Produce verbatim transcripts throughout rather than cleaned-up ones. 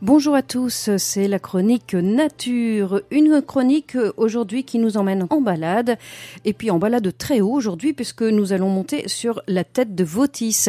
Bonjour à tous, c'est la chronique nature, une chronique aujourd'hui qui nous emmène en balade, et puis en balade très haut aujourd'hui puisque nous allons monter sur la tête de Vautis.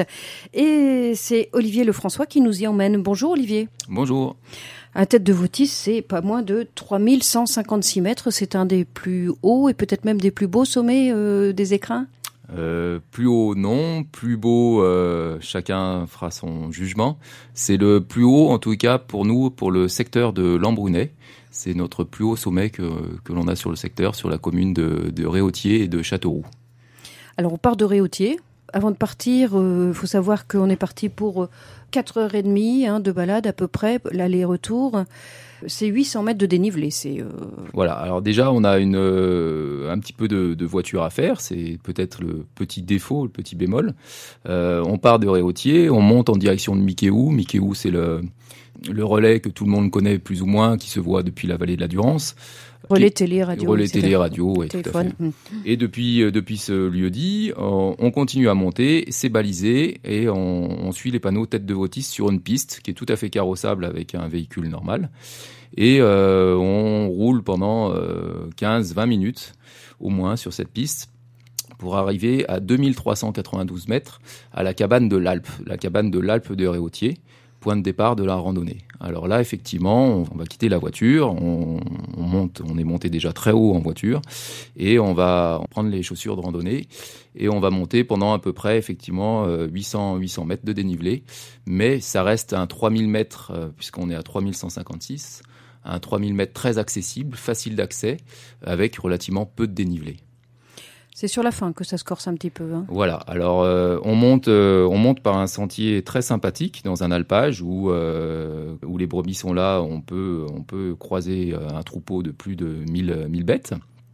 Et c'est Olivier Lefrançois qui nous y emmène. Bonjour Olivier. Bonjour. La tête de Vautis, c'est pas moins de trois mille cent cinquante-six mètres, c'est un des plus hauts et peut-être même des plus beaux sommets euh, des écrins. Euh, plus haut, non. Plus beau, euh, chacun fera son jugement. C'est le plus haut, en tout cas, pour nous, pour le secteur de Lambrunais. C'est notre plus haut sommet que, que l'on a sur le secteur, sur la commune de, de Réautier et de Châteauroux. Alors, on part de Réautier. Avant de partir, il euh, faut savoir qu'on est parti pour euh, quatre heures trente hein, de balade à peu près, l'aller-retour. C'est huit cents mètres de dénivelé. C'est, euh... Voilà, alors déjà on a une, euh, un petit peu de, de voiture à faire, c'est peut-être le petit défaut, le petit bémol. Euh, on part de Réautier, on monte en direction de Miquéou. Miquéou, c'est le, le relais que tout le monde connaît plus ou moins, qui se voit depuis la vallée de la Durance. Relais télé, radio. Relais télé, radio, oui, tout à fait. Mmh. Et depuis, euh, depuis ce lieu-dit, on, on continue à monter, c'est balisé, et on, on suit les panneaux tête de Vautis sur une piste qui est tout à fait carrossable avec un véhicule normal. Et euh, on roule pendant euh, quinze à vingt minutes au moins sur cette piste pour arriver à deux mille trois cent quatre-vingt-douze mètres à la cabane de l'Alpe, la cabane de l'Alpe de Réautier, point de départ de la randonnée. Alors là, effectivement, on va quitter la voiture, on, on monte, on est monté déjà très haut en voiture, et on va prendre les chaussures de randonnée, et on va monter pendant à peu près, effectivement, huit cents mètres de dénivelé, mais ça reste un trois mille mètres, puisqu'on est à trois mille cent cinquante-six, un trois mille mètres très accessible, facile d'accès, avec relativement peu de dénivelé. C'est sur la fin que ça se corse un petit peu. Hein. Voilà. Alors euh, on monte, euh, on monte par un sentier très sympathique dans un alpage où euh, où les brebis sont là. On peut on peut croiser un troupeau de plus de mille bêtes.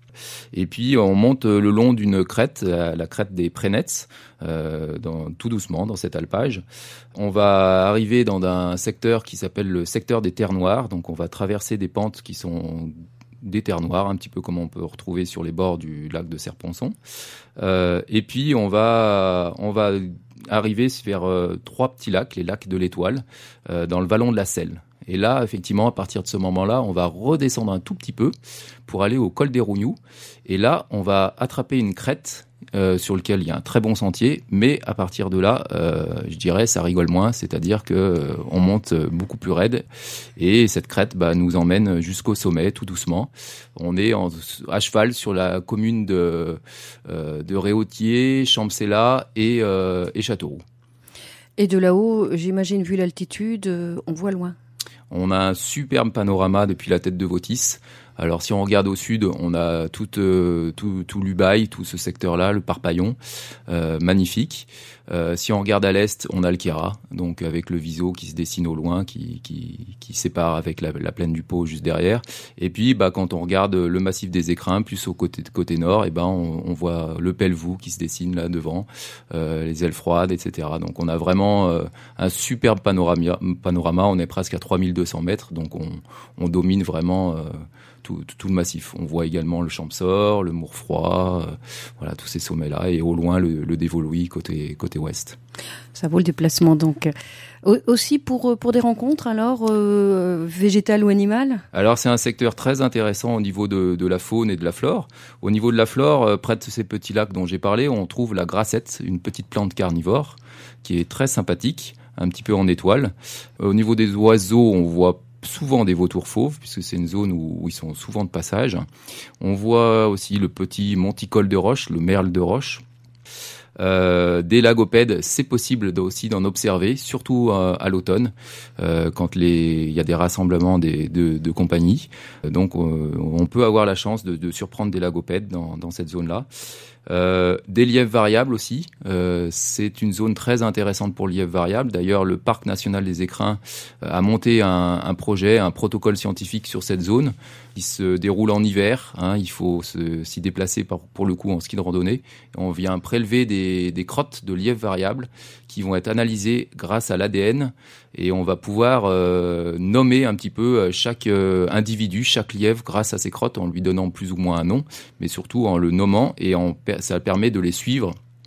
Et puis on monte le long d'une crête, la crête des Prénets, euh, dans, tout doucement dans cet alpage. On va arriver dans un secteur qui s'appelle le secteur des Terres Noires. Donc on va traverser des pentes qui sont des terres noires, un petit peu comme on peut retrouver sur les bords du lac de Serponçon. Euh, et puis on va on va arriver vers euh, trois petits lacs, les lacs de l'Étoile, euh, dans le vallon de la Selle. Et là, effectivement, à partir de ce moment-là, on va redescendre un tout petit peu pour aller au col des Rougnoux. Et là, on va attraper une crête euh, sur laquelle il y a un très bon sentier. Mais à partir de là, euh, je dirais, ça rigole moins. C'est-à-dire que euh, on monte beaucoup plus raide. Et cette crête bah, nous emmène jusqu'au sommet, tout doucement. On est en, à cheval sur la commune de, euh, de Réautier, Champcélas et, euh, et Châteauroux. Et de là-haut, j'imagine, vu l'altitude, euh, on voit loin. On a un superbe panorama depuis la tête de Vautis. Alors si on regarde au sud, on a tout, euh, tout, tout l'Ubaye, tout ce secteur-là, le Parpaillon, euh, magnifique. Euh, si on regarde à l'est, on a le Queyras, donc avec le Viso qui se dessine au loin, qui, qui, qui sépare avec la, la plaine du Pô juste derrière. Et puis bah, quand on regarde le massif des Écrins, plus au côté, côté nord, et ben on, on voit le Pelvoux qui se dessine là devant, euh, les ailes froides, et cetera. Donc on a vraiment euh, un superbe panorama, panorama. On est presque à trois mille deux cents mètres, donc on, on domine vraiment... Euh, Tout, tout, tout le massif. On voit également le Champsaur, le Mourfroid, euh, voilà tous ces sommets-là, et au loin le, le Dévoluy côté côté ouest. Ça vaut le déplacement donc. Aussi pour pour des rencontres alors euh, végétales ou animales. Alors c'est un secteur très intéressant au niveau de de la faune et de la flore. Au niveau de la flore, euh, près de ces petits lacs dont j'ai parlé, on trouve la grassette, une petite plante carnivore qui est très sympathique, un petit peu en étoile. Au niveau des oiseaux, on voit souvent des vautours fauves, puisque c'est une zone où, où ils sont souvent de passage. On voit aussi le petit monticole de roche, le merle de roche. Euh, des lagopèdes, c'est possible aussi d'en observer, surtout euh, à l'automne, euh, quand les, il y a des rassemblements des, de, de compagnies. Donc euh, on peut avoir la chance de, de surprendre des lagopèdes dans, dans cette zone-là. Euh, des lièvres variables aussi, euh, c'est une zone très intéressante pour le lièvre variable. D'ailleurs, le Parc national des Écrins a monté un, un projet, un protocole scientifique sur cette zone qui se déroule en hiver. Hein, il faut se, s'y déplacer pour, pour le coup en ski de randonnée. On vient prélever des, des crottes de lièvres variables qui vont être analysées grâce à l'A D N et on va pouvoir euh, nommer un petit peu chaque euh, individu, chaque lièvre grâce à ces crottes en lui donnant plus ou moins un nom, mais surtout en le nommant et en, ça permet de les suivre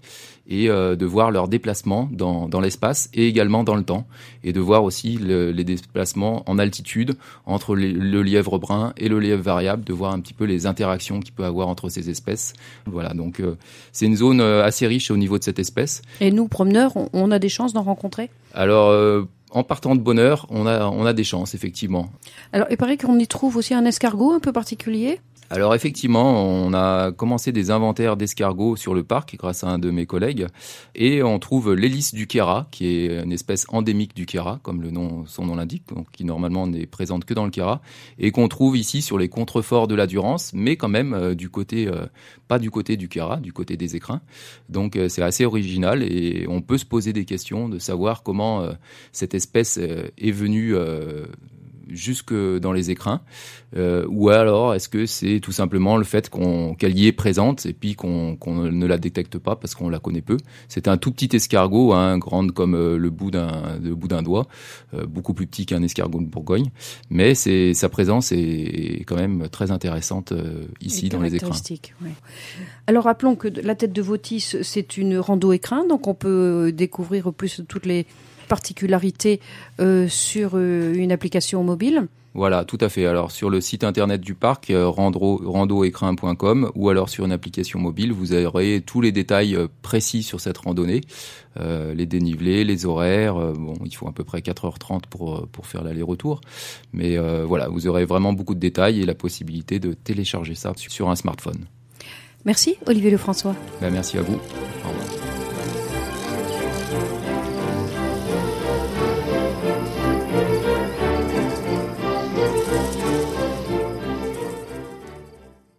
et euh, de voir leur déplacement dans, dans l'espace et également dans le temps, et de voir aussi le, les déplacements en altitude entre les, le lièvre brun et le lièvre variable, de voir un petit peu les interactions qu'il peut avoir entre ces espèces. Voilà, donc euh, c'est une zone assez riche au niveau de cette espèce. Et nous, promeneurs, on, on a des chances d'en rencontrer ? Alors, euh, en partant de bonne heure, on a, on a des chances, effectivement. Alors, il paraît qu'on y trouve aussi un escargot un peu particulier ? Alors effectivement, on a commencé des inventaires d'escargots sur le parc grâce à un de mes collègues, et on trouve l'hélice du Queyras, qui est une espèce endémique du Queyras, comme le nom, son nom l'indique, donc qui normalement n'est présente que dans le Queyras, et qu'on trouve ici sur les contreforts de la Durance, mais quand même euh, du côté, euh, pas du côté du Queyras, du côté des écrins. Donc euh, c'est assez original, et on peut se poser des questions de savoir comment euh, cette espèce euh, est venue euh, jusque dans les écrins, euh, ou alors est-ce que c'est tout simplement le fait qu'on, qu'elle y est présente et puis qu'on, qu'on ne la détecte pas parce qu'on la connaît peu. C'est un tout petit escargot, hein, grande comme euh, le bout d'un, le bout d'un doigt, euh, beaucoup plus petit qu'un escargot de Bourgogne, mais c'est, sa présence est quand même très intéressante euh, ici dans les écrins. Ouais. Alors rappelons que la tête de Vautis, c'est une rando écrin, donc on peut découvrir plus toutes les particularité euh, sur euh, une application mobile. Voilà, tout à fait. Alors sur le site internet du parc, euh, rando, randoécrin point com, ou alors sur une application mobile, vous aurez tous les détails euh, précis sur cette randonnée, euh, les dénivelés, les horaires. Euh, bon, il faut à peu près quatre heures trente pour pour faire l'aller-retour, mais euh, voilà, vous aurez vraiment beaucoup de détails et la possibilité de télécharger ça sur un smartphone. Merci Olivier Lefrançois. Ben, merci à vous. Au revoir.